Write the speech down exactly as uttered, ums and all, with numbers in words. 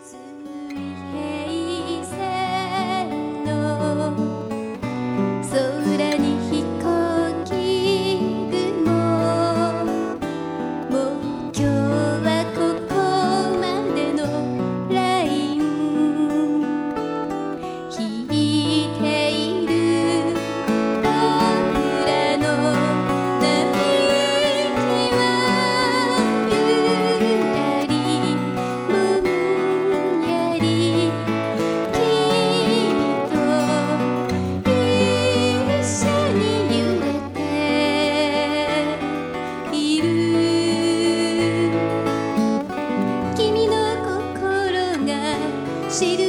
水平線の空に飛行機雲、もう今日はここまでのライン引いている僕らの波はゆらりぼんやりきっと一緒に揺れている君の心が知る